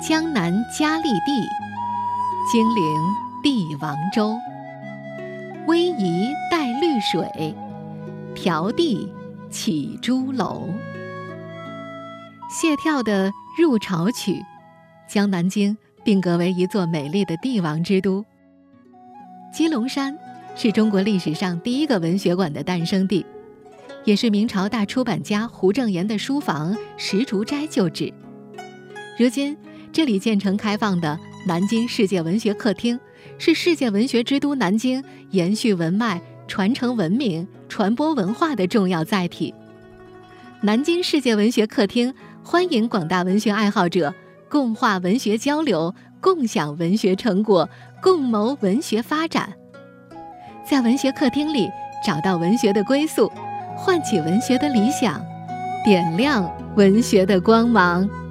江南佳丽地，金陵帝王州。逶迤带绿水，迢递起朱楼。谢眺的《入朝曲》将南京并革为一座美丽的帝王之都。鸡笼山是中国历史上第一个文学馆的诞生地，也是明朝大出版家胡正言的书房石竹斋旧址。如今这里建成开放的南京世界文学客厅，是世界文学之都南京延续文脉、传承文明、传播文化的重要载体。南京世界文学客厅欢迎广大文学爱好者共话文学交流，共享文学成果，共谋文学发展。在文学客厅里找到文学的归宿，唤起文学的理想，点亮文学的光芒。